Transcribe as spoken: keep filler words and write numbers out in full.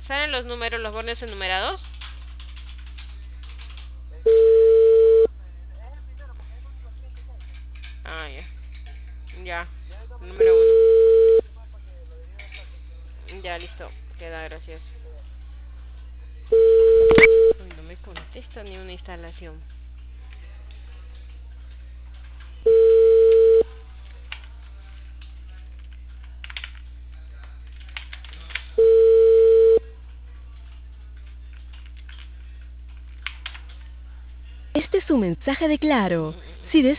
¿Salen los números, los bordes enumerados? Ah, ya. Ya. Número uno. Ya, listo. Queda, gracias. Uy, no me contesta ni una instalación. Este es un mensaje de Claro. Si